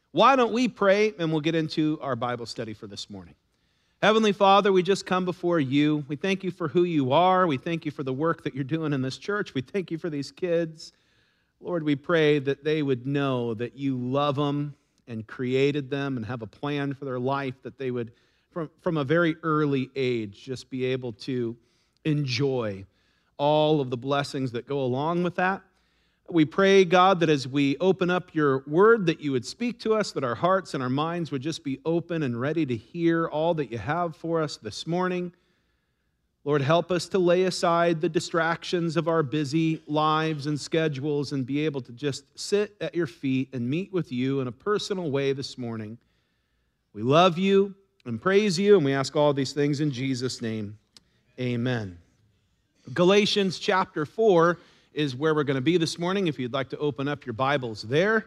Why don't we pray, and we'll get into our Bible study for this morning. Heavenly Father, we just come before you. We thank you for who you are. We thank you for the work that you're doing in this church. We thank you for these kids. Lord, we pray that they would know that you love them and created them and have a plan for their life, that they would, from a very early age, just be able to enjoy all of the blessings that go along with that. We pray, God, that as we open up your word, that you would speak to us, that our hearts and our minds would just be open and ready to hear all that you have for us this morning. Lord, help us to lay aside the distractions of our busy lives and schedules and be able to just sit at your feet and meet with you in a personal way this morning. We love you and praise you, and we ask all these things in Jesus' name. Amen. Galatians chapter 4 is where we're going to be this morning, if you'd like to open up your Bibles there.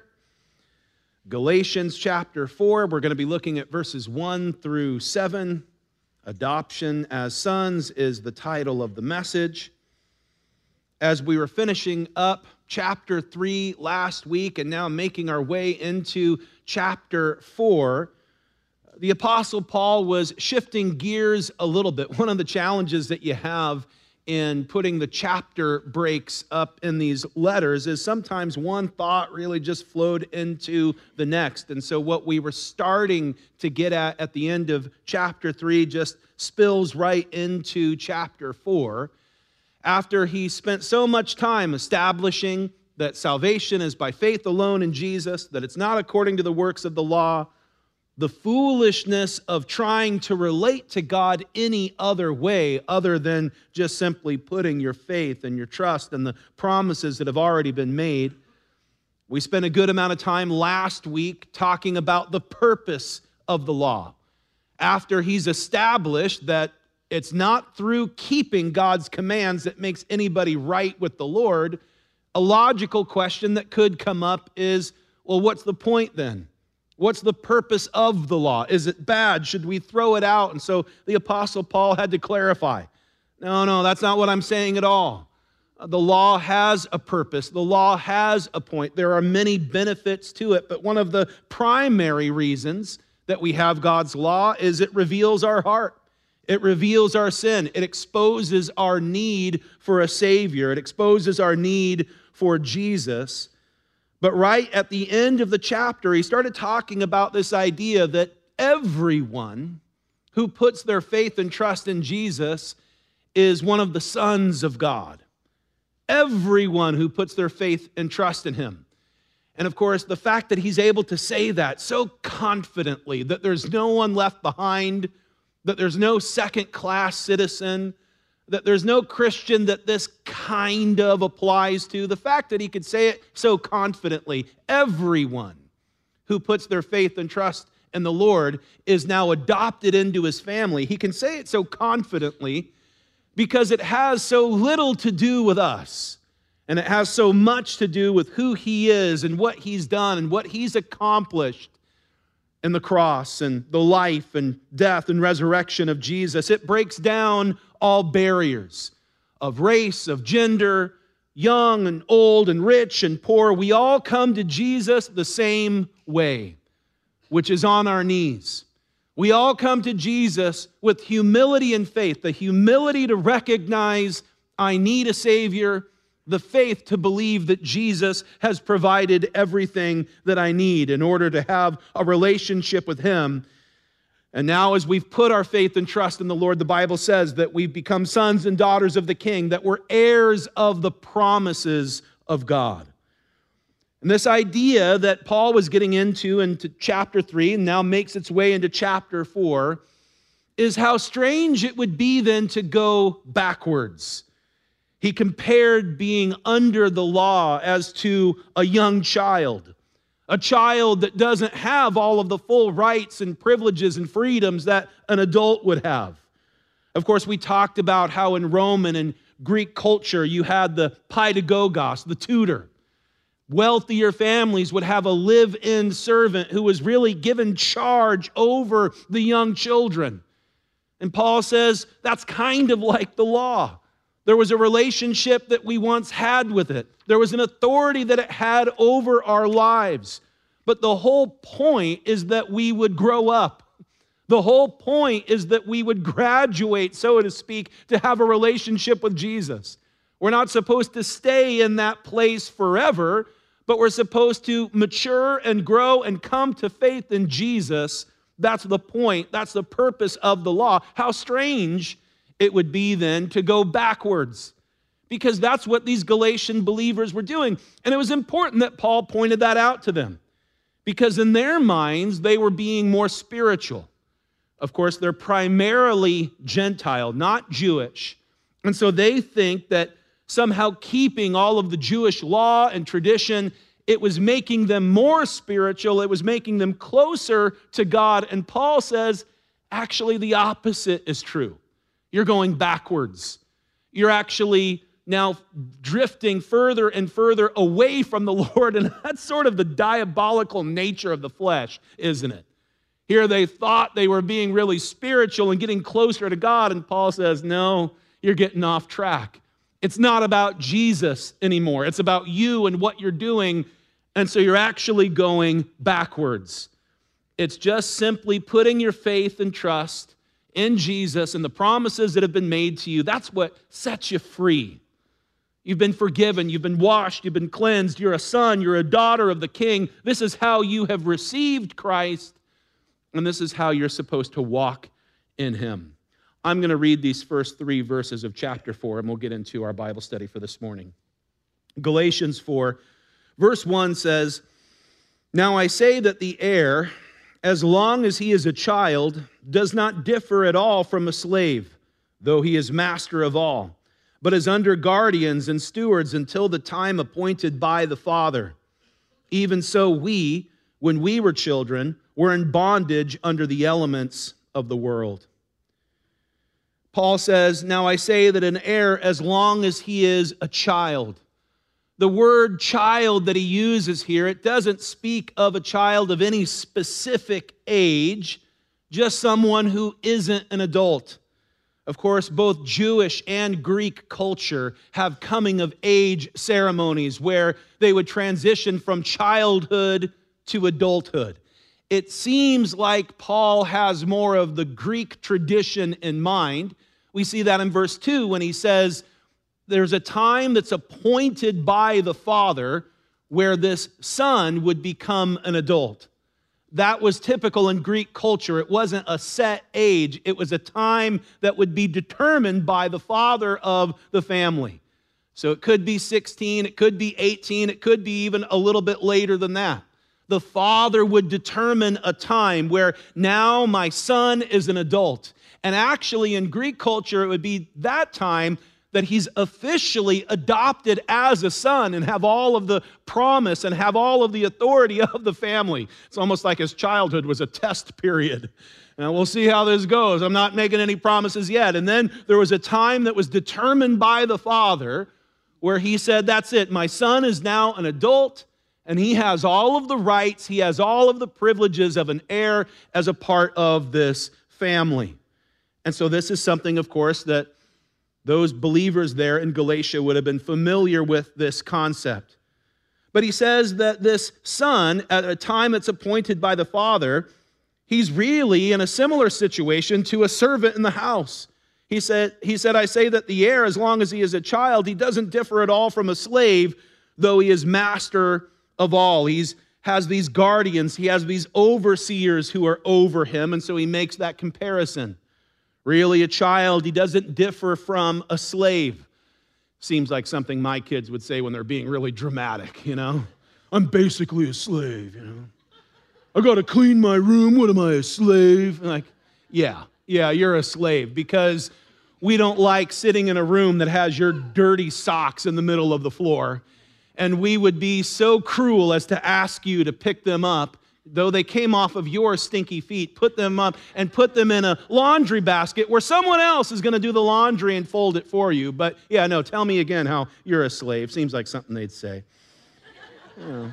Galatians chapter 4, we're going to be looking at verses 1 through 7. Adoption as sons is the title of the message. As we were finishing up chapter 3 last week and now making our way into chapter 4, the Apostle Paul was shifting gears a little bit. One of the challenges that you have in putting the chapter breaks up in these letters is sometimes one thought really just flowed into the next. And so what we were starting to get at the end of chapter 3 just spills right into chapter 4. After he spent so much time establishing that salvation is by faith alone in Jesus, that it's not according to the works of the law, the foolishness of trying to relate to God any other way other than just simply putting your faith and your trust in the promises that have already been made. We spent a good amount of time last week talking about the purpose of the law. After he's established that it's not through keeping God's commands that makes anybody right with the Lord, a logical question that could come up is, well, what's the point then? What's the purpose of the law? Is it bad? Should we throw it out? And so the Apostle Paul had to clarify. No, that's not what I'm saying at all. The law has a purpose. The law has a point. There are many benefits to it, but one of the primary reasons that we have God's law is it reveals our heart. It reveals our sin. It exposes our need for a Savior. It exposes our need for Jesus. But right at the end of the chapter, he started talking about this idea that everyone who puts their faith and trust in Jesus is one of the sons of God. Everyone who puts their faith and trust in him. And of course, the fact that he's able to say that so confidently, that there's no one left behind, that there's no second-class citizen, that there's no Christian that this kind of applies to. The fact that he could say it so confidently, everyone who puts their faith and trust in the Lord is now adopted into his family. He can say it so confidently because it has so little to do with us. And it has so much to do with who he is and what he's done and what he's accomplished in the cross and the life and death and resurrection of Jesus. It breaks down all barriers of race, of gender, young and old and rich and poor. We all come to Jesus the same way, which is on our knees. We all come to Jesus with humility and faith, the humility to recognize I need a Savior, the faith to believe that Jesus has provided everything that I need in order to have a relationship with him. And now as we've put our faith and trust in the Lord, the Bible says that we've become sons and daughters of the King, that we're heirs of the promises of God. And this idea that Paul was getting into chapter 3 and now makes its way into chapter 4 is how strange it would be then to go backwards. He compared being under the law as to a young child, a child that doesn't have all of the full rights and privileges and freedoms that an adult would have. Of course, we talked about how in Roman and Greek culture you had the paidagogos, the tutor. Wealthier families would have a live-in servant who was really given charge over the young children. And Paul says that's kind of like the law. There was a relationship that we once had with it. There was an authority that it had over our lives. But the whole point is that we would grow up. The whole point is that we would graduate, so to speak, to have a relationship with Jesus. We're not supposed to stay in that place forever, but we're supposed to mature and grow and come to faith in Jesus. That's the point. That's the purpose of the law. How strange it would be then to go backwards, because that's what these Galatian believers were doing. And it was important that Paul pointed that out to them, because in their minds, they were being more spiritual. Of course, they're primarily Gentile, not Jewish. And so they think that somehow keeping all of the Jewish law and tradition, it was making them more spiritual. It was making them closer to God. And Paul says, actually, the opposite is true. You're going backwards. You're actually now drifting further and further away from the Lord. And that's sort of the diabolical nature of the flesh, isn't it? Here they thought they were being really spiritual and getting closer to God. And Paul says, no, you're getting off track. It's not about Jesus anymore. It's about you and what you're doing. And so you're actually going backwards. It's just simply putting your faith and trust in Jesus and the promises that have been made to you. That's what sets you free. You've been forgiven. You've been washed. You've been cleansed. You're a son. You're a daughter of the King. This is how you have received Christ. And this is how you're supposed to walk in him. I'm going to read these first 3 verses of chapter 4, and we'll get into our Bible study for this morning. Galatians 4, verse 1 says, "Now I say that the heir, as long as he is a child, does not differ at all from a slave, though he is master of all, but is under guardians and stewards until the time appointed by the Father. Even so we, when we were children, were in bondage under the elements of the world." Paul says, now I say that an heir, as long as he is a child. The word child that he uses here, it doesn't speak of a child of any specific age, just someone who isn't an adult. Of course, both Jewish and Greek culture have coming of age ceremonies where they would transition from childhood to adulthood. It seems like Paul has more of the Greek tradition in mind. We see that in verse 2 when he says, there's a time that's appointed by the Father where this son would become an adult. That was typical in Greek culture. It wasn't a set age. It was a time that would be determined by the father of the family. So it could be 16, it could be 18, it could be even a little bit later than that. The father would determine a time where now my son is an adult. And actually in Greek culture, it would be that time that he's officially adopted as a son and have all of the promise and have all of the authority of the family. It's almost like his childhood was a test period. And we'll see how this goes. I'm not making any promises yet. And then there was a time that was determined by the father where he said, that's it. My son is now an adult and he has all of the rights. He has all of the privileges of an heir as a part of this family. And so this is something, of course, that those believers there in Galatia would have been familiar with this concept. But he says that this son, at a time that's appointed by the father, he's really in a similar situation to a servant in the house. He said, I say that the heir, as long as he is a child, he doesn't differ at all from a slave, though he is master of all. He has these guardians, he has these overseers who are over him, and so he makes that comparison. Really, a child, he doesn't differ from a slave. Seems like something my kids would say when they're being really dramatic, you know? I'm basically a slave, you know? I got to clean my room. What am I, a slave? And like, yeah, you're a slave because we don't like sitting in a room that has your dirty socks in the middle of the floor. And we would be so cruel as to ask you to pick them up, though they came off of your stinky feet, put them up and put them in a laundry basket where someone else is going to do the laundry and fold it for you. But yeah, no, tell me again how you're a slave. Seems like something they'd say. Yeah.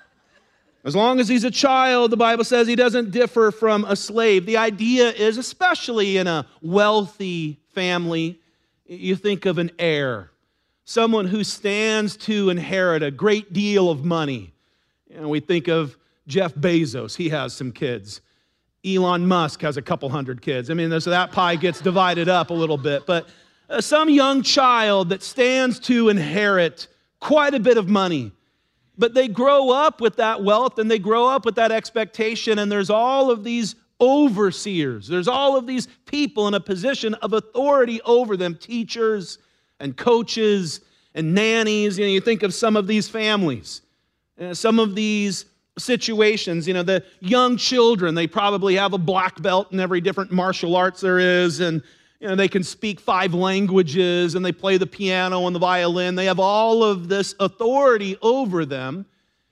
As long as he's a child, the Bible says he doesn't differ from a slave. The idea is, especially in a wealthy family, you think of an heir, someone who stands to inherit a great deal of money. You know, we think of Jeff Bezos, he has some kids. Elon Musk has a couple hundred kids. I mean, so that pie gets divided up a little bit. But some young child that stands to inherit quite a bit of money. But they grow up with that wealth and they grow up with that expectation, and there's all of these overseers. There's all of these people in a position of authority over them, teachers and coaches and nannies. You think of some of these families, some of these situations. The young children, they probably have a black belt in every different martial arts there is, and they can speak 5 languages, and they play the piano and the violin. They have all of this authority over them,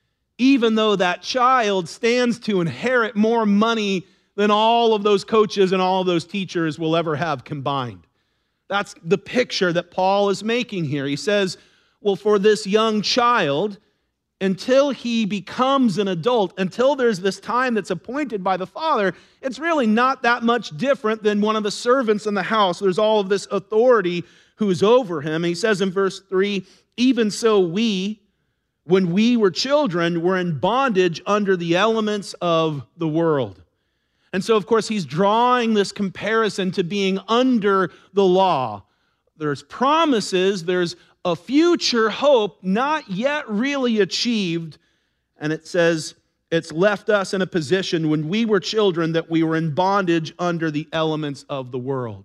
even though that child stands to inherit more money than all of those coaches and all of those teachers will ever have combined. That's the picture that Paul is making here. He says, well, for this young child, until he becomes an adult, until there's this time that's appointed by the father, it's really not that much different than one of the servants in the house. There's all of this authority who's over him. He says in verse 3, even so we, when we were children, were in bondage under the elements of the world. And so, of course, he's drawing this comparison to being under the law. There's promises, there's a future hope not yet really achieved. And it says it's left us in a position when we were children that we were in bondage under the elements of the world.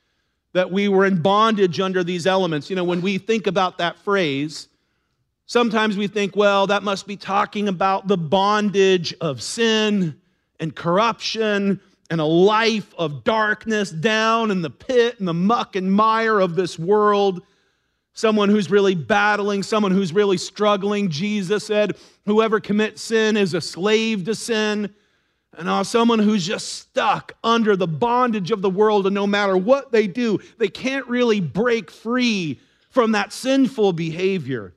That we were in bondage under these elements. When we think about that phrase, sometimes we think, well, that must be talking about the bondage of sin and corruption and a life of darkness down in the pit and the muck and mire of this world. Someone who's really battling, someone who's really struggling. Jesus said, whoever commits sin is a slave to sin. And someone who's just stuck under the bondage of the world, and no matter what they do, they can't really break free from that sinful behavior.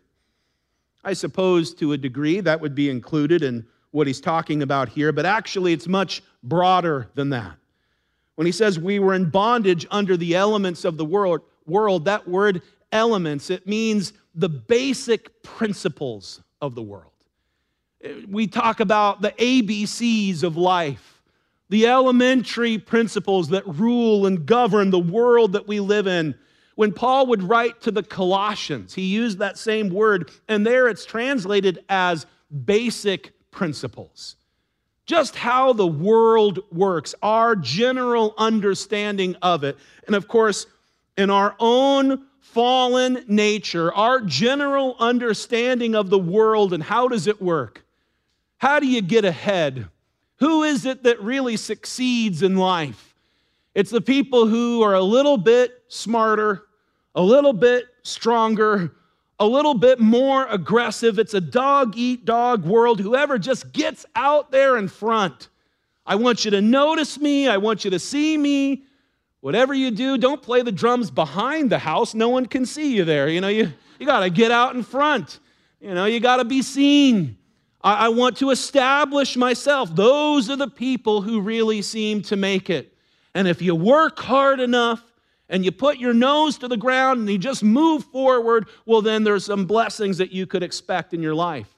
I suppose to a degree that would be included in what he's talking about here, but actually it's much broader than that. When he says we were in bondage under the elements of the world, that word elements, it means the basic principles of the world. We talk about the ABCs of life, the elementary principles that rule and govern the world that we live in. When Paul would write to the Colossians, he used that same word, and there it's translated as basic principles. Just how the world works, our general understanding of it. And of course, in our own fallen nature, our general understanding of the world and how does it work? How do you get ahead? Who is it that really succeeds in life? It's the people who are a little bit smarter, a little bit stronger, a little bit more aggressive. It's a dog-eat-dog world. Whoever just gets out there in front. I want you to notice me. I want you to see me. Whatever you do, don't play the drums behind the house. No one can see you there. You got to get out in front. You got to be seen. I want to establish myself. Those are the people who really seem to make it. And if you work hard enough and you put your nose to the ground and you just move forward, well, then there's some blessings that you could expect in your life.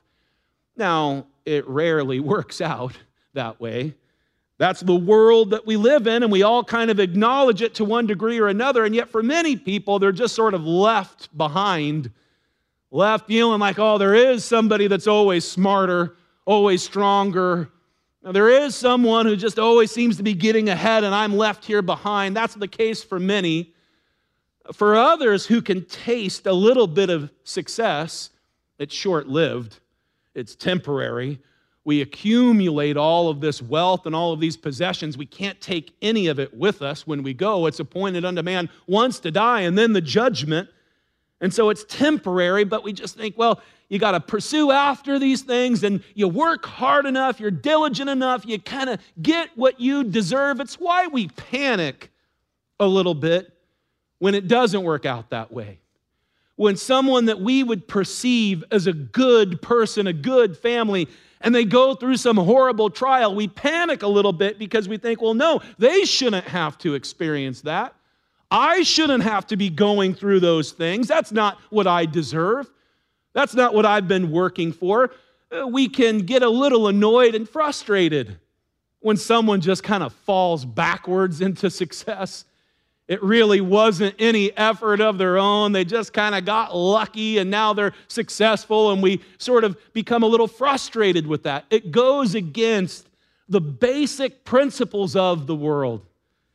Now, it rarely works out that way. That's the world that we live in, and we all kind of acknowledge it to one degree or another, and yet for many people, they're just sort of left behind, left feeling like, oh, there is somebody that's always smarter, always stronger. Now, there is someone who just always seems to be getting ahead, and I'm left here behind. That's the case for many. For others who can taste a little bit of success, it's short-lived, it's temporary. We accumulate all of this wealth and all of these possessions. We can't take any of it with us when we go. It's appointed unto man once to die and then the judgment. And so it's temporary, but we just think, well, you got to pursue after these things and you work hard enough, you're diligent enough, you kind of get what you deserve. It's why we panic a little bit when it doesn't work out that way. When someone that we would perceive as a good person, a good family, and they go through some horrible trial, we panic a little bit because we think, well, no, they shouldn't have to experience that. I shouldn't have to be going through those things. That's not what I deserve. That's not what I've been working for. we can get a little annoyed and frustrated when someone just kind of falls backwards into success. It really wasn't any effort of their own. They just kind of got lucky and now they're successful, and we sort of become a little frustrated with that. It goes against the basic principles of the world.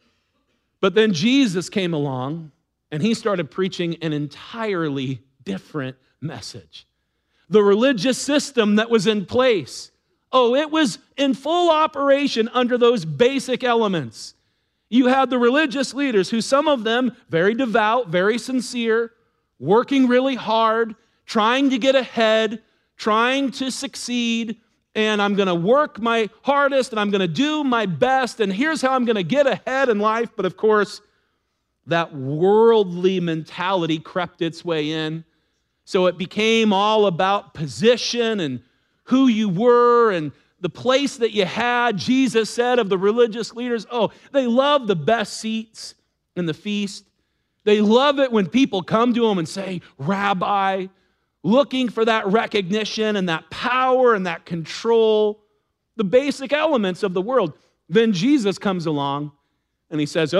But then Jesus came along and he started preaching an entirely different message. The religious system that was in place, it was in full operation under those basic elements. You had the religious leaders who, some of them very devout, very sincere, working really hard, trying to get ahead, trying to succeed, and I'm going to work my hardest and I'm going to do my best, and here's how I'm going to get ahead in life. But of course, that worldly mentality crept its way in. So it became all about position and who you were and the place that you had. Jesus said of the religious leaders, they love the best seats in the feast. They love it when people come to them and say, Rabbi, looking for that recognition and that power and that control, the basic elements of the world. Then Jesus comes along and he says,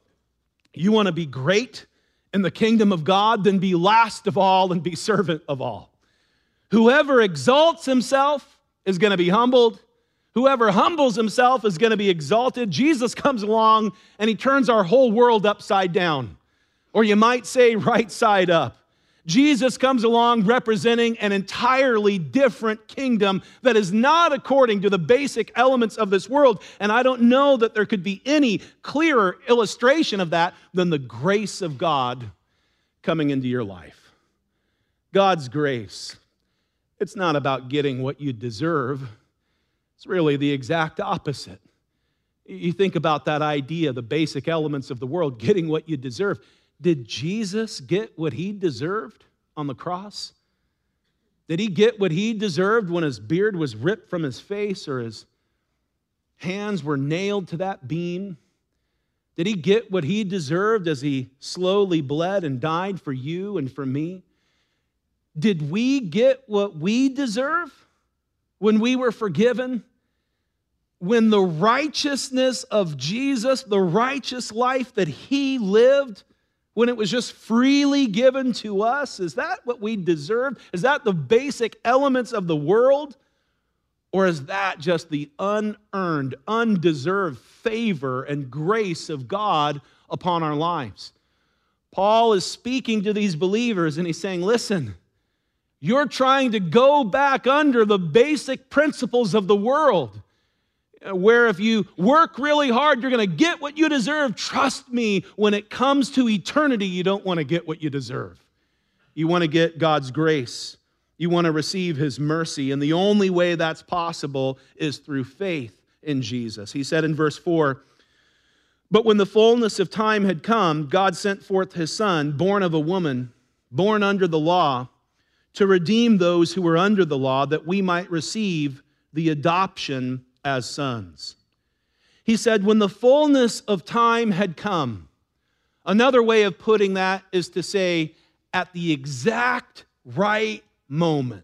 you want to be great in the kingdom of God? Then be last of all and be servant of all. Whoever exalts himself is going to be humbled. Whoever humbles himself is going to be exalted. Jesus comes along and he turns our whole world upside down. Or you might say right side up. Jesus comes along representing an entirely different kingdom that is not according to the basic elements of this world. And I don't know that there could be any clearer illustration of that than the grace of God coming into your life. God's grace. It's not about getting what you deserve. It's really the exact opposite. You think about that idea, the basic elements of the world, getting what you deserve. Did Jesus get what he deserved on the cross? Did he get what he deserved when his beard was ripped from his face or his hands were nailed to that beam? Did he get what he deserved as he slowly bled and died for you and for me? Did we get what we deserve when we were forgiven? When the righteousness of Jesus, the righteous life that he lived, when it was just freely given to us, is that what we deserve? Is that the basic elements of the world? Or is that just the unearned, undeserved favor and grace of God upon our lives? Paul is speaking to these believers and he's saying, listen, you're trying to go back under the basic principles of the world, where if you work really hard, you're going to get what you deserve. Trust me, when it comes to eternity, you don't want to get what you deserve. You want to get God's grace. You want to receive his mercy. And the only way that's possible is through faith in Jesus. He said in verse 4, but when the fullness of time had come, God sent forth his son, born of a woman, born under the law, to redeem those who were under the law, that we might receive the adoption as sons. He said, when the fullness of time had come. Another way of putting that is to say, at the exact right moment.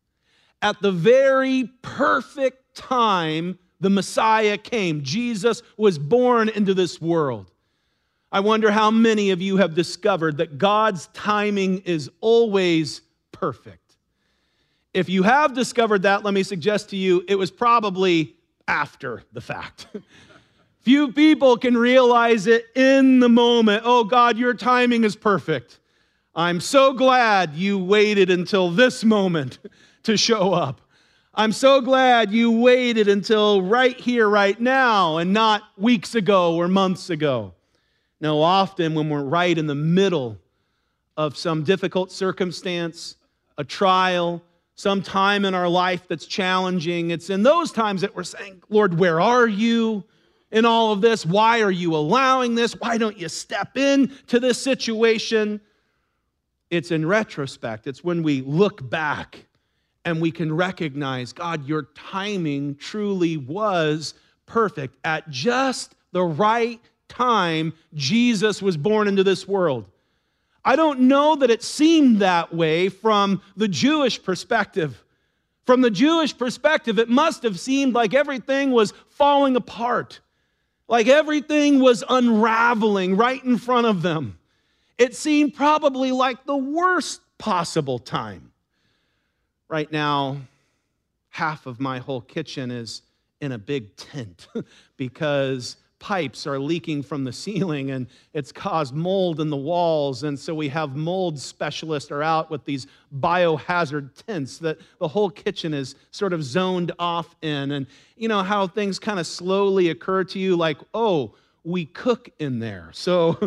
At the very perfect time, the Messiah came. Jesus was born into this world. I wonder how many of you have discovered that God's timing is always perfect. If you have discovered that, let me suggest to you, it was probably after the fact. Few people can realize it in the moment. Oh God, your timing is perfect. I'm so glad you waited until this moment to show up. I'm so glad you waited until right here, right now, and not weeks ago or months ago. Now, often when we're right in the middle of some difficult circumstance, a trial, some time in our life that's challenging, it's in those times that we're saying, Lord, where are you in all of this? Why are you allowing this? Why don't you step into this situation? It's in retrospect. It's when we look back and we can recognize, God, your timing truly was perfect. At just the right time, Jesus was born into this world. I don't know that it seemed that way from the Jewish perspective. From the Jewish perspective, it must have seemed like everything was falling apart, like everything was unraveling right in front of them. It seemed probably like the worst possible time. Right now, half of my whole kitchen is in a big tent because pipes are leaking from the ceiling and it's caused mold in the walls. And so we have mold specialists are out with these biohazard tents that the whole kitchen is sort of zoned off in. And you know how things kind of slowly occur to you like, oh, we cook in there. So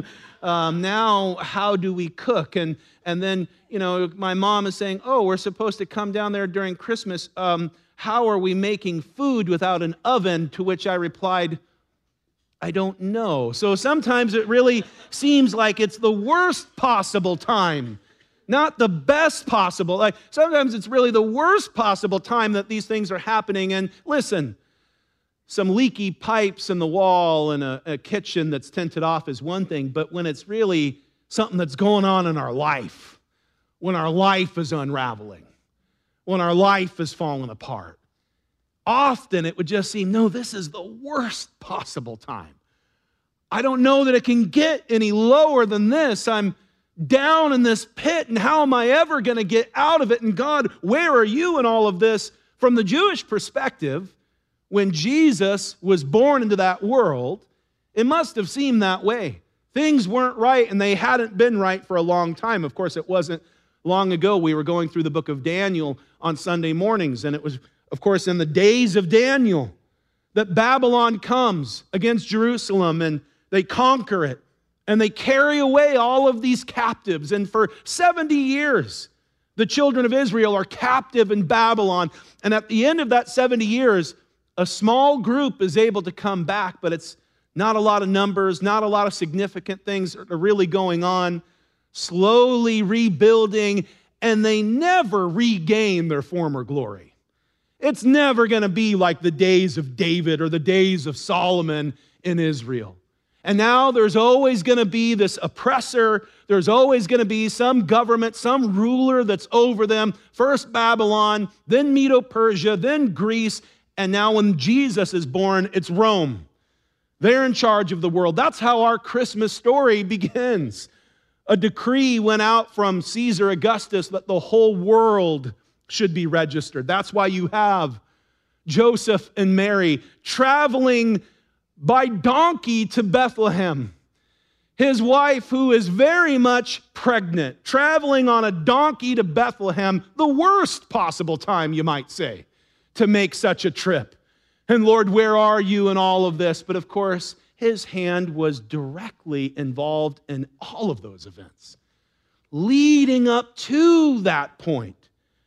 now how do we cook? And then, you know, my mom is saying, oh, we're supposed to come down there during Christmas. How are we making food without an oven? To which I replied, I don't know. So sometimes it really seems like it's the worst possible time, not the best possible. Like sometimes it's really the worst possible time that these things are happening. And listen, some leaky pipes in the wall in a kitchen that's tented off is one thing, but when it's really something that's going on in our life, when our life is unraveling, when our life is falling apart, often it would just seem, no, this is the worst possible time. I don't know that it can get any lower than this. I'm down in this pit, and how am I ever going to get out of it? And God, where are you in all of this? From the Jewish perspective, when Jesus was born into that world, it must have seemed that way. Things weren't right, and they hadn't been right for a long time. Of course, it wasn't long ago. We were going through the book of Daniel on Sunday mornings, and it was, of course, in the days of Daniel that Babylon comes against Jerusalem, and they conquer it, and they carry away all of these captives. And for 70 years, the children of Israel are captive in Babylon. And at the end of that 70 years, a small group is able to come back, but it's not a lot of numbers, not a lot of significant things are really going on, slowly rebuilding, and they never regain their former glory. It's never going to be like the days of David or the days of Solomon in Israel. And now there's always going to be this oppressor. There's always going to be some government, some ruler that's over them. First Babylon, then Medo-Persia, then Greece. And now when Jesus is born, it's Rome. They're in charge of the world. That's how our Christmas story begins. A decree went out from Caesar Augustus that the whole world should be registered. That's why you have Joseph and Mary traveling by donkey to Bethlehem. His wife, who is very much pregnant, traveling on a donkey to Bethlehem, the worst possible time, you might say, to make such a trip. And Lord, where are you in all of this? But of course, his hand was directly involved in all of those events, leading up to that point,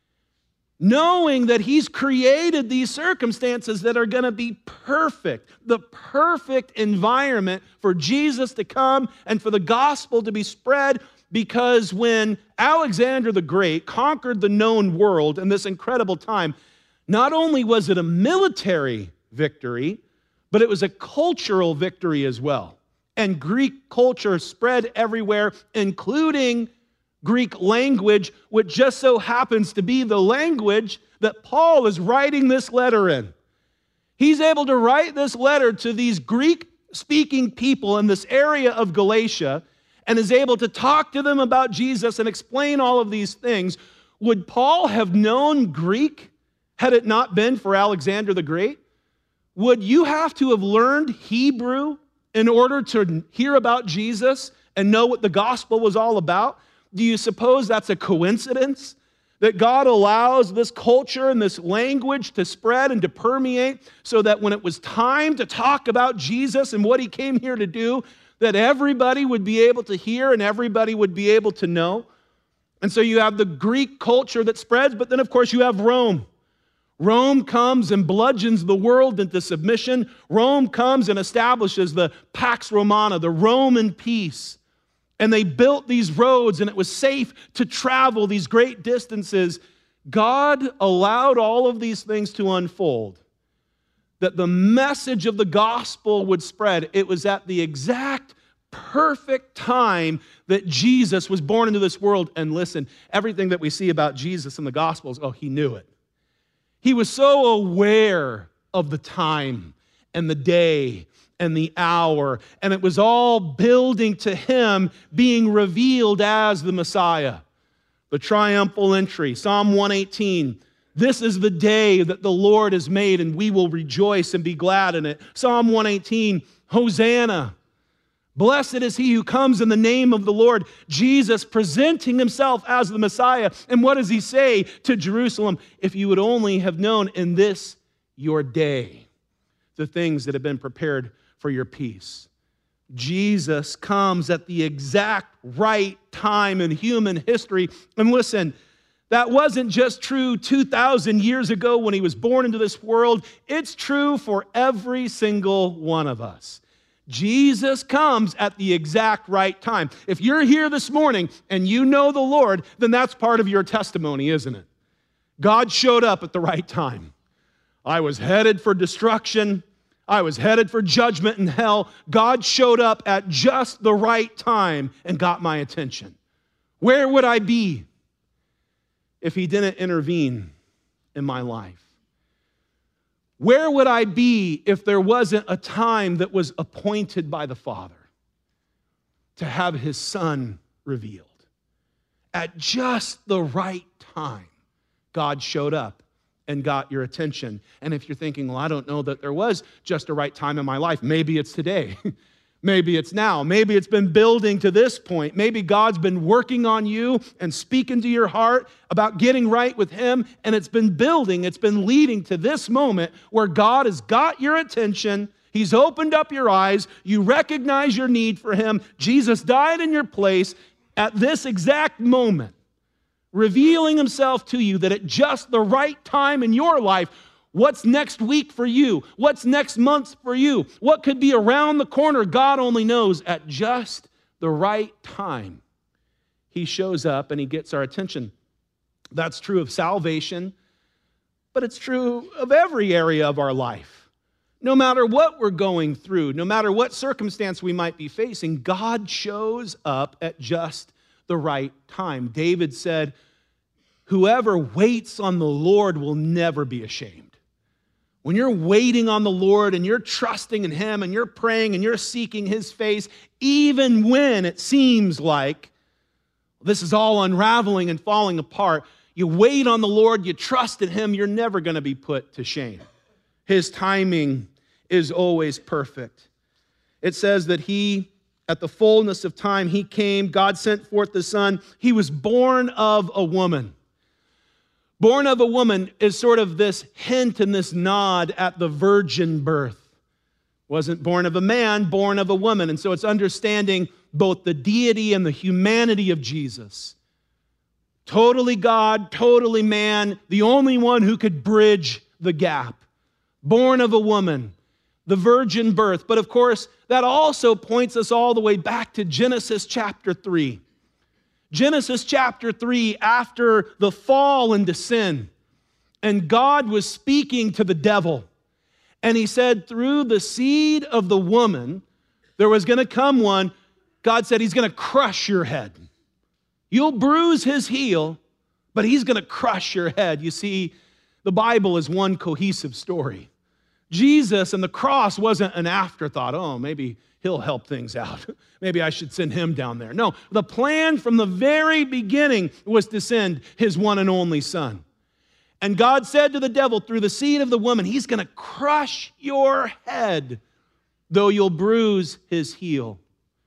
knowing that he's created these circumstances that are going to be perfect, the perfect environment for Jesus to come and for the gospel to be spread. Because when Alexander the Great conquered the known world in this incredible time, not only was it a military victory, but it was a cultural victory as well. And Greek culture spread everywhere, including Greek language, which just so happens to be the language that Paul is writing this letter in. He's able to write this letter to these Greek-speaking people in this area of Galatia and is able to talk to them about Jesus and explain all of these things. Would Paul have known Greek had it not been for Alexander the Great? Would you have to have learned Hebrew in order to hear about Jesus and know what the gospel was all about? Do you suppose that's a coincidence that God allows this culture and this language to spread and to permeate so that when it was time to talk about Jesus and what he came here to do, that everybody would be able to hear and everybody would be able to know? And so you have the Greek culture that spreads, but then of course you have Rome. Rome comes and bludgeons the world into submission. Rome comes and establishes the Pax Romana, the Roman peace. And they built these roads, and it was safe to travel these great distances. God allowed all of these things to unfold, that the message of the gospel would spread. It was at the exact perfect time that Jesus was born into this world. And listen, everything that we see about Jesus in the Gospels, oh, he knew it. He was so aware of the time and the day and the hour, and it was all building to him being revealed as the Messiah. The triumphal entry, Psalm 118, this is the day that the Lord has made, and we will rejoice and be glad in it. Psalm 118, Hosanna. Blessed is he who comes in the name of the Lord. Jesus presenting himself as the Messiah. And what does he say to Jerusalem? If you would only have known in this your day the things that have been prepared for your peace. Jesus comes at the exact right time in human history. And listen, that wasn't just true 2,000 years ago when he was born into this world. It's true for every single one of us. Jesus comes at the exact right time. If you're here this morning and you know the Lord, then that's part of your testimony, isn't it? God showed up at the right time. I was headed for destruction. I was headed for judgment and hell. God showed up at just the right time and got my attention. Where would I be if he didn't intervene in my life? Where would I be if there wasn't a time that was appointed by the Father to have his Son revealed? At just the right time, God showed up and got your attention. And if you're thinking, well, I don't know that there was just a right time in my life, maybe it's today. Maybe it's now. Maybe it's been building to this point. Maybe God's been working on you and speaking to your heart about getting right with him, and it's been building. It's been leading to this moment where God has got your attention. He's opened up your eyes. You recognize your need for him. Jesus died in your place at this exact moment, revealing himself to you that at just the right time in your life, what's next week for you? What's next month for you? What could be around the corner? God only knows. At just the right time, he shows up and he gets our attention. That's true of salvation, but it's true of every area of our life. No matter what we're going through, no matter what circumstance we might be facing, God shows up at just the right time. David said, whoever waits on the Lord will never be ashamed. When you're waiting on the Lord and you're trusting in him and you're praying and you're seeking his face, even when it seems like this is all unraveling and falling apart, you wait on the Lord, you trust in him, you're never going to be put to shame. His timing is always perfect. It says that he, at the fullness of time, he came, God sent forth the Son. He was born of a woman. Born of a woman is sort of this hint and this nod at the virgin birth. Wasn't born of a man, born of a woman. And so it's understanding both the deity and the humanity of Jesus. Totally God, totally man, the only one who could bridge the gap. Born of a woman, the virgin birth. But of course, that also points us all the way back to Genesis chapter 3. Genesis chapter 3, after the fall into sin, and God was speaking to the devil, and he said, through the seed of the woman, there was going to come one. God said, he's going to crush your head. You'll bruise his heel, but he's going to crush your head. You see, the Bible is one cohesive story. Jesus and the cross wasn't an afterthought. Oh, maybe he'll help things out. Maybe I should send him down there. No, the plan from the very beginning was to send his one and only Son. And God said to the devil, through the seed of the woman, he's going to crush your head, though you'll bruise his heel.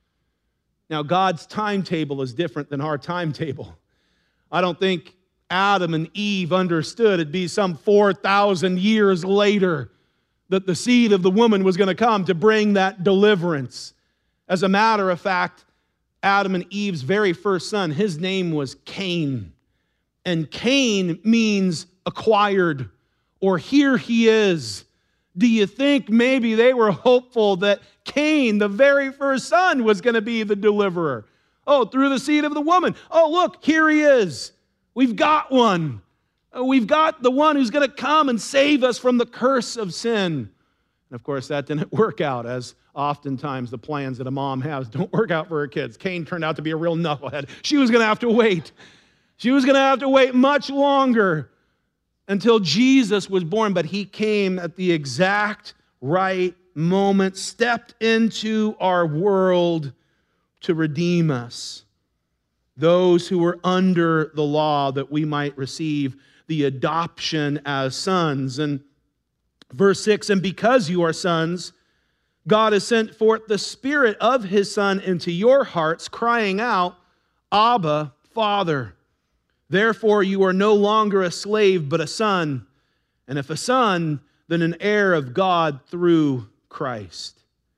Now, God's timetable is different than our timetable. I don't think Adam and Eve understood it'd be some 4,000 years later that the seed of the woman was going to come to bring that deliverance. As a matter of fact, Adam and Eve's very first son, his name was Cain. And Cain means acquired, or here he is. Do you think maybe they were hopeful that Cain, the very first son, was going to be the deliverer? Oh, through the seed of the woman. Oh, look, here he is. We've got one. We've got the one who's going to come and save us from the curse of sin. And of course, that didn't work out, as oftentimes the plans that a mom has don't work out for her kids. Cain turned out to be a real knucklehead. She was going to have to wait. She was going to have to wait much longer. until Jesus was born, but he came at the exact right moment, stepped into our world to redeem us, those who were under the law, that we might receive the adoption as sons. And verse 6, and because you are sons, God has sent forth the Spirit of his Son into your hearts, crying out, Abba, Father. Therefore you are no longer a slave, but a son. And if a son, then an heir of God through Christ.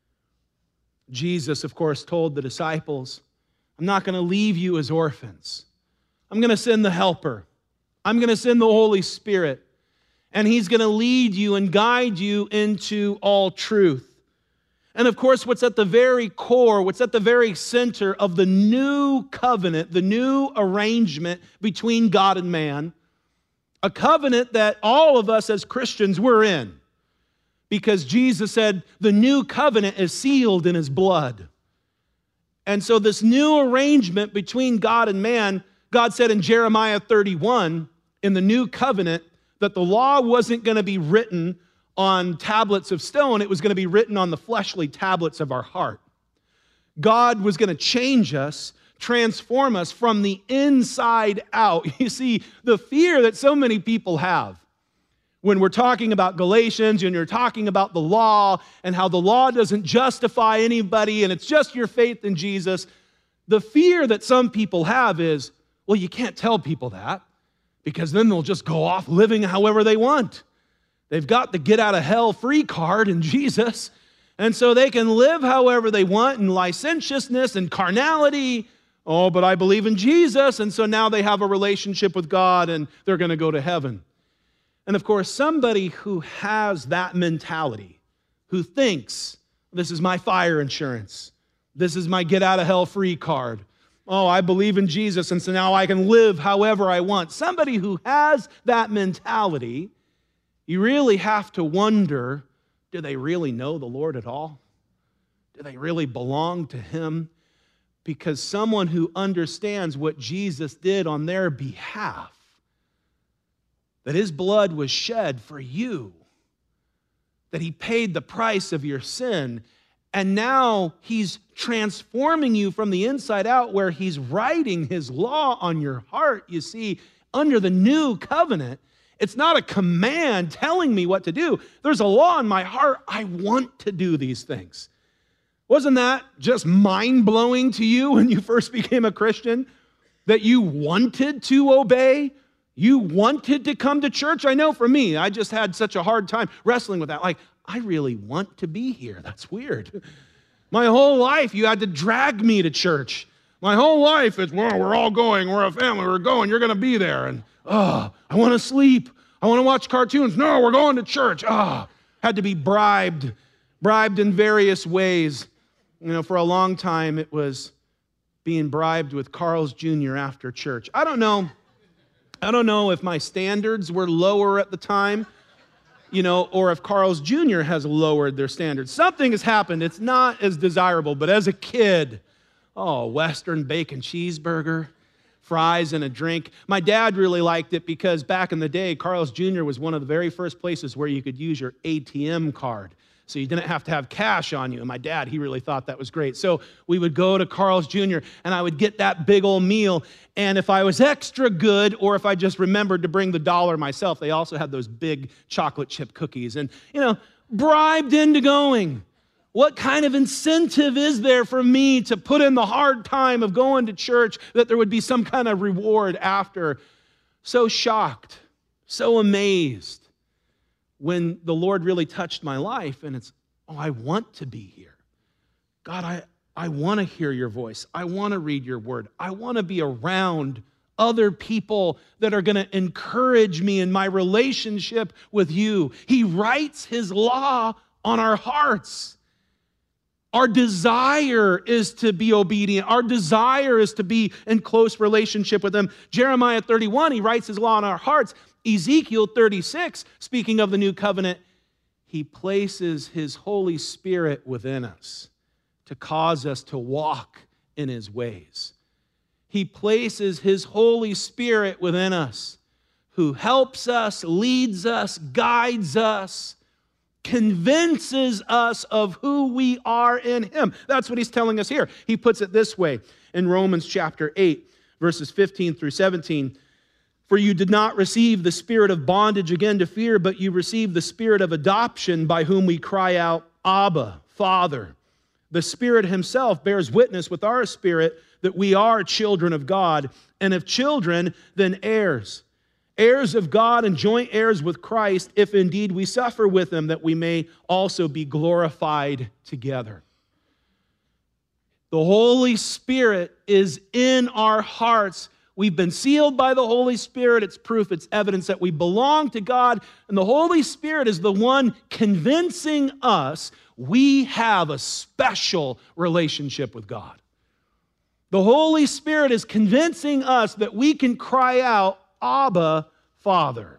Jesus, of course, told the disciples, I'm not going to leave you as orphans. I'm going to send the Helper. I'm going to send the Holy Spirit. And he's going to lead you and guide you into all truth. And of course, what's at the very core, what's at the very center of the new covenant, the new arrangement between God and man, a covenant that all of us as Christians were in. Because Jesus said the new covenant is sealed in his blood. And so this new arrangement between God and man, God said in Jeremiah 31, in the new covenant, that the law wasn't going to be written on tablets of stone, it was going to be written on the fleshly tablets of our heart. God was going to change us, transform us from the inside out. You see, the fear that so many people have when we're talking about Galatians and you're talking about the law and how the law doesn't justify anybody and it's just your faith in Jesus, the fear that some people have is, well, you can't tell people that because then they'll just go off living however they want. They've got the get out of hell free card in Jesus, and so they can live however they want in licentiousness and carnality. Oh, but I believe in Jesus, and so now they have a relationship with God and they're going to go to heaven. And of course, somebody who has that mentality, who thinks, this is my fire insurance, this is my get out of hell free card. Oh, I believe in Jesus, and so now I can live however I want. Somebody who has that mentality, you really have to wonder, do they really know the Lord at all? Do they really belong to him? Because someone who understands what Jesus did on their behalf, that his blood was shed for you, that he paid the price of your sin, and now he's transforming you from the inside out where he's writing his law on your heart. You see, under the new covenant, it's not a command telling me what to do. There's a law in my heart. I want to do these things. Wasn't that just mind-blowing to you when you first became a Christian? That you wanted to obey? You wanted to come to church? I know for me, I just had such a hard time wrestling with that. Like, I really want to be here. That's weird. My whole life, you had to drag me to church. My whole life, it's, well, we're all going. We're a family. We're going. You're going to be there. And I want to sleep. I want to watch cartoons. No, we're going to church. Had to be bribed in various ways. You know, for a long time, it was being bribed with Carl's Jr. after church. I don't know if my standards were lower at the time, you know, or if Carl's Jr. has lowered their standards. Something has happened. It's not as desirable, but as a kid, Western bacon cheeseburger, fries and a drink. My dad really liked it because back in the day, Carl's Jr. was one of the very first places where you could use your ATM card. So you didn't have to have cash on you. And my dad, he really thought that was great. So we would go to Carl's Jr. and I would get that big old meal. And if I was extra good, or if I just remembered to bring the dollar myself, they also had those big chocolate chip cookies. And, you know, bribed into going. What kind of incentive is there for me to put in the hard time of going to church that there would be some kind of reward after? So shocked, so amazed when the Lord really touched my life, and it's, I want to be here. God, I want to hear your voice. I want to read your word. I want to be around other people that are going to encourage me in my relationship with you. He writes his law on our hearts. Our desire is to be obedient. Our desire is to be in close relationship with him. Jeremiah 31, he writes his law on our hearts. Ezekiel 36, speaking of the new covenant, he places his Holy Spirit within us to cause us to walk in his ways. He places his Holy Spirit within us who helps us, leads us, guides us, convinces us of who we are in him. That's what he's telling us here. He puts it this way in Romans chapter 8, verses 15 through 17. For you did not receive the spirit of bondage again to fear, but you received the spirit of adoption, by whom we cry out, Abba, Father. The Spirit himself bears witness with our spirit that we are children of God, and if children, then heirs. Heirs of God and joint heirs with Christ, if indeed we suffer with him, that we may also be glorified together. The Holy Spirit is in our hearts. We've been sealed by the Holy Spirit. It's proof, it's evidence that we belong to God. And the Holy Spirit is the one convincing us we have a special relationship with God. The Holy Spirit is convincing us that we can cry out, Abba, Father.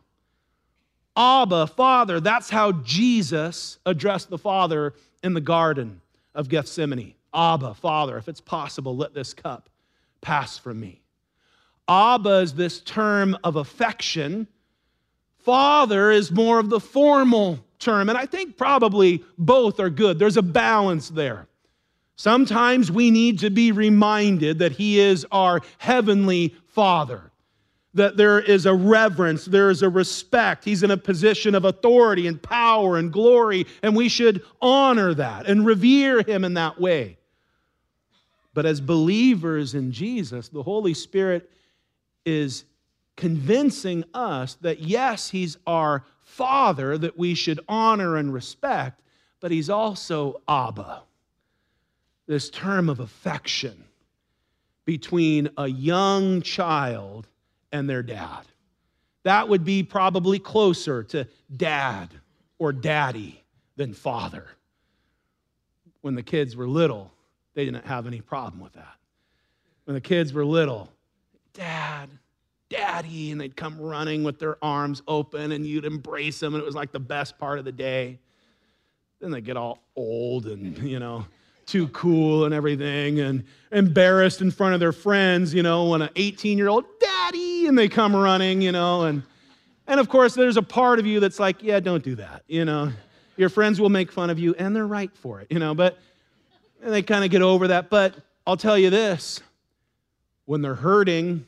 Abba, Father. That's how Jesus addressed the Father in the Garden of Gethsemane. Abba, Father, if it's possible, let this cup pass from me. Abba is this term of affection. Father is more of the formal term, and I think probably both are good. There's a balance there. Sometimes we need to be reminded that he is our heavenly Father, that there is a reverence, there is a respect. He's in a position of authority and power and glory, and we should honor that and revere him in that way. But as believers in Jesus, the Holy Spirit is convincing us that yes, he's our Father that we should honor and respect, but he's also Abba, this term of affection between a young child and their dad. That would be probably closer to dad or daddy than father. When the kids were little, they didn't have any problem with that. When the kids were little, Dad, Daddy, and they'd come running with their arms open and you'd embrace them and it was like the best part of the day. Then they get all old and, too cool and everything and embarrassed in front of their friends, when an 18-year-old, Daddy, and they come running, and of course there's a part of you that's like, yeah, don't do that, Your friends will make fun of you and they're right for it, but and they kind of get over that. But I'll tell you this, when they're hurting,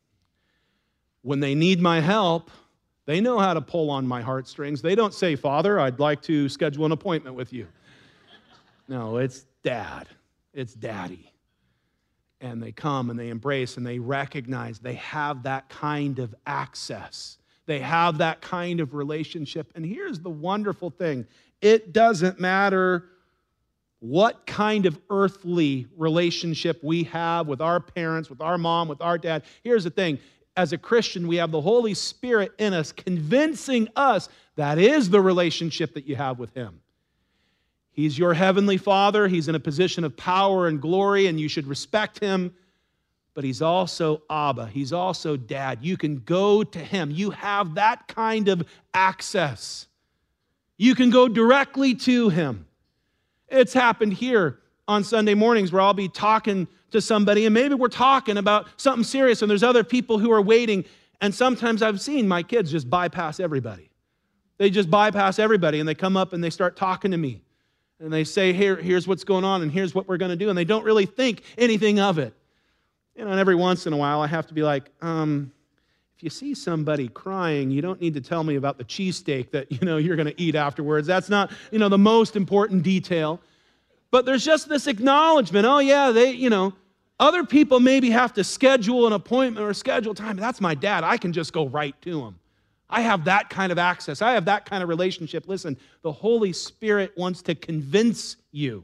when they need my help, they know how to pull on my heartstrings. They don't say, Father, I'd like to schedule an appointment with you. No, it's Dad. It's Daddy. And they come and they embrace and they recognize they have that kind of access. They have that kind of relationship. And here's the wonderful thing. It doesn't matter what kind of earthly relationship we have with our parents, with our mom, with our dad. Here's the thing. As a Christian, we have the Holy Spirit in us, convincing us that is the relationship that you have with him. He's your heavenly Father. He's in a position of power and glory, and you should respect him. But he's also Abba. He's also Dad. You can go to him. You have that kind of access. You can go directly to him. It's happened here on Sunday mornings where I'll be talking to somebody and maybe we're talking about something serious and there's other people who are waiting, and sometimes I've seen my kids just bypass everybody. They just bypass everybody and they come up and they start talking to me and they say, here's what's going on and here's what we're going to do, and they don't really think anything of it. And every once in a while I have to be like, if you see somebody crying, you don't need to tell me about the cheesesteak that you're going to eat afterwards. That's not the most important detail. But there's just this acknowledgement. Oh yeah, other people maybe have to schedule an appointment or schedule time. That's my dad. I can just go right to him. I have that kind of access. I have that kind of relationship. Listen, the Holy Spirit wants to convince you.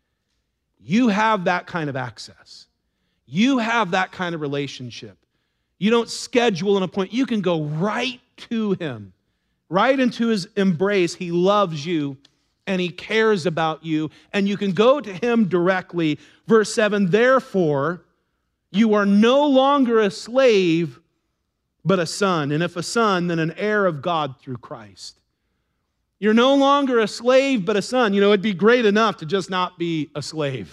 You have that kind of access. You have that kind of relationship. You don't schedule an appointment. You can go right to him, right into his embrace. He loves you and he cares about you, and you can go to him directly. Verse 7, therefore, you are no longer a slave, but a son. And if a son, then an heir of God through Christ. You're no longer a slave, but a son. It'd be great enough to just not be a slave.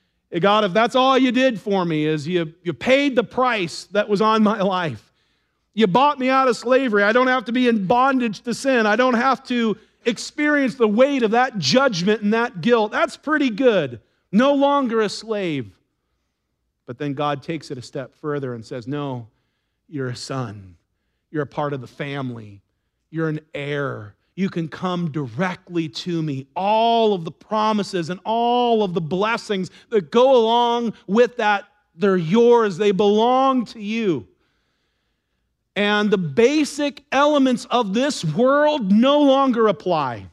God, if that's all you did for me is you paid the price that was on my life, You bought me out of slavery. I don't have to be in bondage to sin. I don't have to experience the weight of that judgment and that guilt. That's pretty good. No longer a slave. But then God takes it a step further and says, no, you're a son. You're a part of the family. You're an heir. You can come directly to me. All of the promises and all of the blessings that go along with that, they're yours. They belong to you. And the basic elements of this world no longer apply.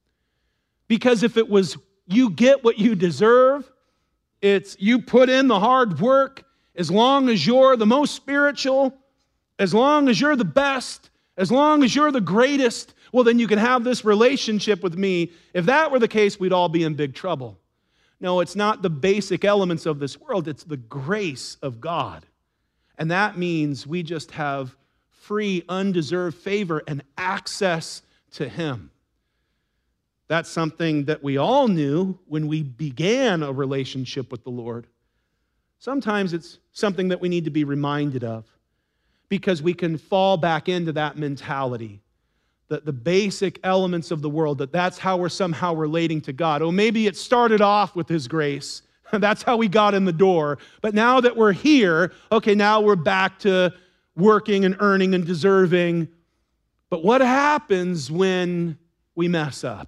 Because if it was you get what you deserve, it's you put in the hard work, as long as you're the most spiritual, as long as you're the best, as long as you're the greatest, well, then you can have this relationship with me. If that were the case, we'd all be in big trouble. No, it's not the basic elements of this world. It's the grace of God. And that means we just have free, undeserved favor and access to Him. That's something that we all knew when we began a relationship with the Lord. Sometimes it's something that we need to be reminded of because we can fall back into that mentality, that the basic elements of the world, that's how we're somehow relating to God. Oh, maybe it started off with His grace. That's how we got in the door. But now that we're here, okay, now we're back to working and earning and deserving. But what happens when we mess up?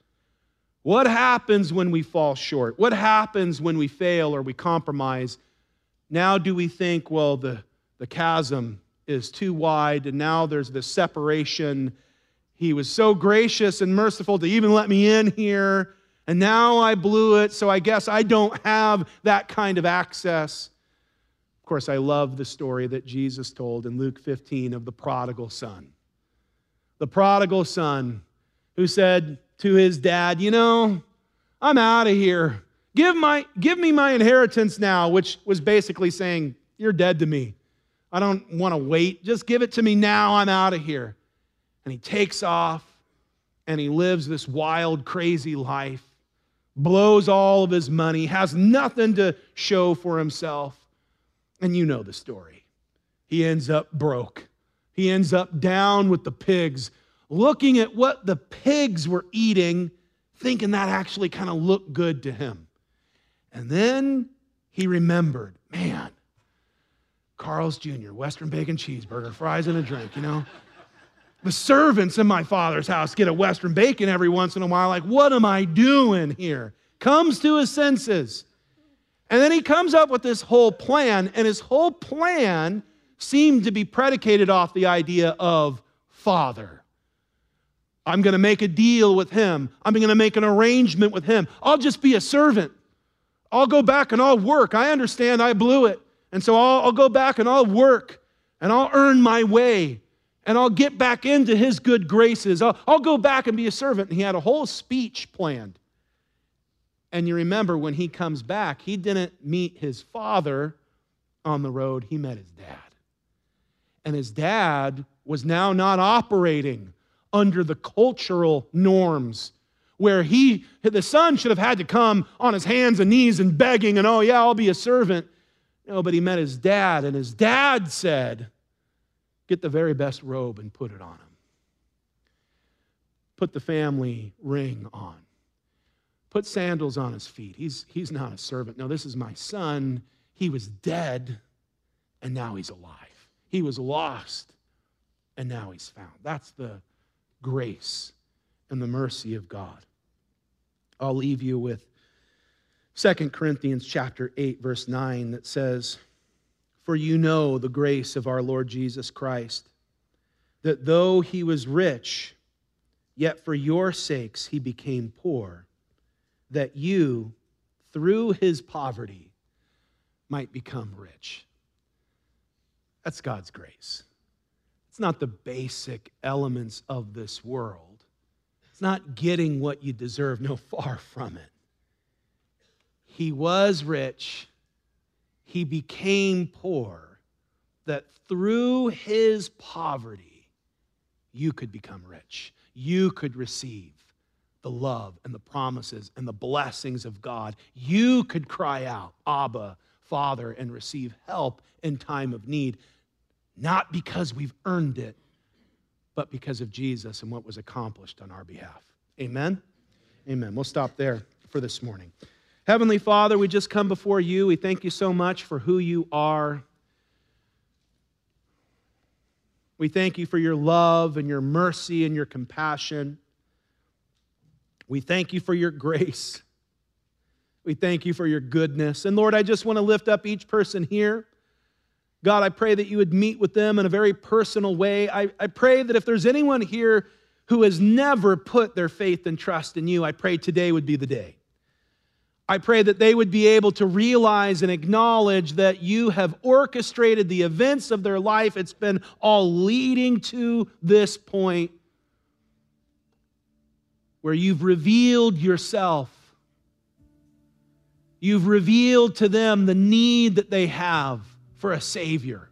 What happens when we fall short? What happens when we fail or we compromise? Now do we think, well, the chasm is too wide and now there's this separation. He was so gracious and merciful to even let me in here, and now I blew it, so I guess I don't have that kind of access. Of course, I love the story that Jesus told in Luke 15 of the prodigal son. The prodigal son who said to his dad, you know, I'm out of here. Give me my inheritance now, which was basically saying, you're dead to me. I don't want to wait. Just give it to me now. I'm out of here. And he takes off and he lives this wild, crazy life, blows all of his money, has nothing to show for himself. And you know the story. He ends up broke. He ends up down with the pigs, looking at what the pigs were eating, thinking that actually kind of looked good to him. And then he remembered, man, Carl's Jr., Western bacon cheeseburger, fries and a drink, you know. The servants in my father's house get a Western bacon every once in a while. Like, what am I doing here? Comes to his senses. And then he comes up with this whole plan, and his whole plan seemed to be predicated off the idea of Father. I'm going to make a deal with him. I'm going to make an arrangement with him. I'll just be a servant. I'll go back and I'll work. I understand I blew it. And so I'll go back and I'll work and I'll earn my way and I'll get back into his good graces. I'll go back and be a servant. And he had a whole speech planned. And you remember when he comes back, he didn't meet his father on the road. He met his dad. And his dad was now not operating under the cultural norms where the son should have had to come on his hands and knees and begging and, oh yeah, I'll be a servant. No, but he met his dad, and his dad said, get the very best robe and put it on him. Put the family ring on. Put sandals on his feet. He's not a servant. No, this is my son. He was dead, and now he's alive. He was lost, and now he's found. That's the grace and the mercy of God. I'll leave you with 2 Corinthians chapter 8, verse 9, that says, for you know the grace of our Lord Jesus Christ, that though he was rich, yet for your sakes he became poor, that you, through his poverty, might become rich. That's God's grace. It's not the basic elements of this world. It's not getting what you deserve. No, far from it. He was rich. He became poor, that through his poverty, you could become rich. You could receive the love and the promises and the blessings of God. You could cry out, Abba, Father, and receive help in time of need. not because we've earned it, but because of Jesus and what was accomplished on our behalf. Amen? Amen. We'll stop there for this morning. Heavenly Father, we just come before you. We thank you so much for who you are. We thank you for your love and your mercy and your compassion. We thank you for your grace. We thank you for your goodness. And Lord, I just want to lift up each person here. God, I pray that you would meet with them in a very personal way. I pray that if there's anyone here who has never put their faith and trust in you, I pray today would be the day. I pray that they would be able to realize and acknowledge that you have orchestrated the events of their life. It's been all leading to this point where you've revealed yourself. You've revealed to them the need that they have for a Savior.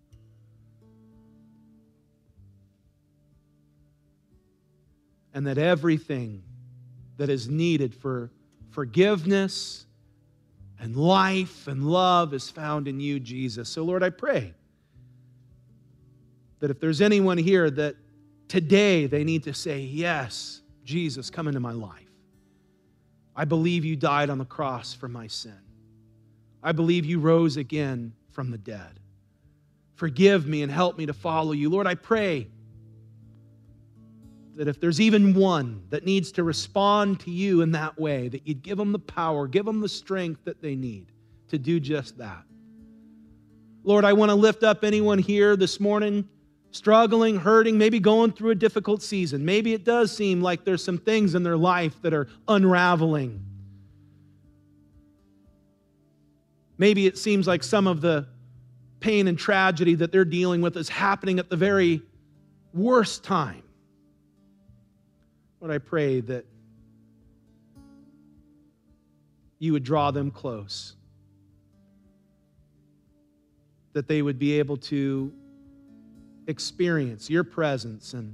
And that everything that is needed for forgiveness and life and love is found in you, Jesus. So Lord, I pray that if there's anyone here that today they need to say, yes, Jesus, come into my life. I believe you died on the cross for my sin. I believe you rose again from the dead. Forgive me and help me to follow you. Lord, I pray that if there's even one that needs to respond to you in that way, that you'd give them the power, give them the strength that they need to do just that. Lord, I want to lift up anyone here this morning struggling, hurting, maybe going through a difficult season. Maybe it does seem like there's some things in their life that are unraveling. Maybe it seems like some of the pain and tragedy that they're dealing with is happening at the very worst time. Lord, I pray that you would draw them close, that they would be able to experience your presence, and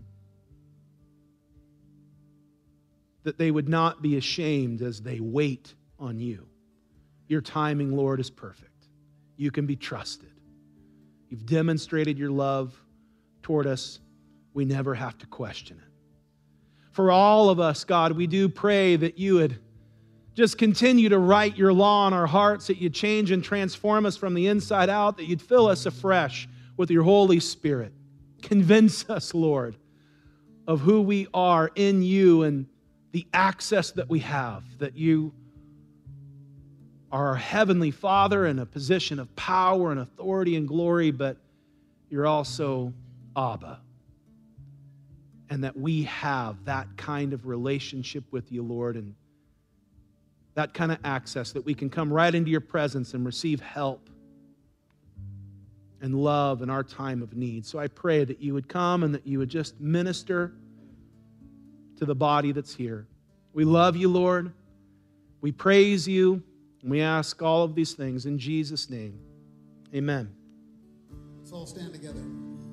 that they would not be ashamed as they wait on you. Your timing, Lord, is perfect. You can be trusted. You've demonstrated your love toward us. We never have to question it. For all of us, God, we do pray that you would just continue to write your law on our hearts, that you'd change and transform us from the inside out, that you'd fill us afresh with your Holy Spirit. Convince us, Lord, of who we are in you and the access that we have, that you are our Heavenly Father in a position of power and authority and glory, but you're also Abba. And that we have that kind of relationship with you, Lord, and that kind of access, that we can come right into your presence and receive help and love in our time of need. So I pray that you would come and that you would just minister to the body that's here. We love you, Lord. We praise you, and we ask all of these things in Jesus' name. Amen. Let's all stand together.